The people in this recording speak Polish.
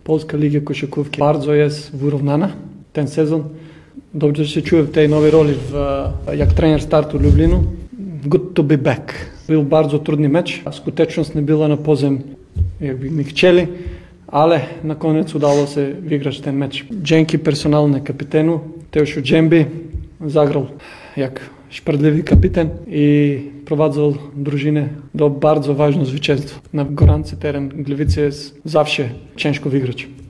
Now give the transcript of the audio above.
Polska Liga koszykówki bardzo jest wyrównana ten sezon. Dobrze się czuję w tej nowej roli, jak trener startu Lublinu. Good to be back. Był bardzo trudny mecz, a skuteczność nie była na poziom, jakby my chcieli, ale na koniec udało się wygrać ten mecz. Dzięki personalnemu kapitanu Teoszu Dżembi zagrał jak sprawiedliwy kapitan i prowadził drużynę do bardzo ważnego zwycięstwa. Na gorący teren Gliwice jest zawsze ciężko wygrać.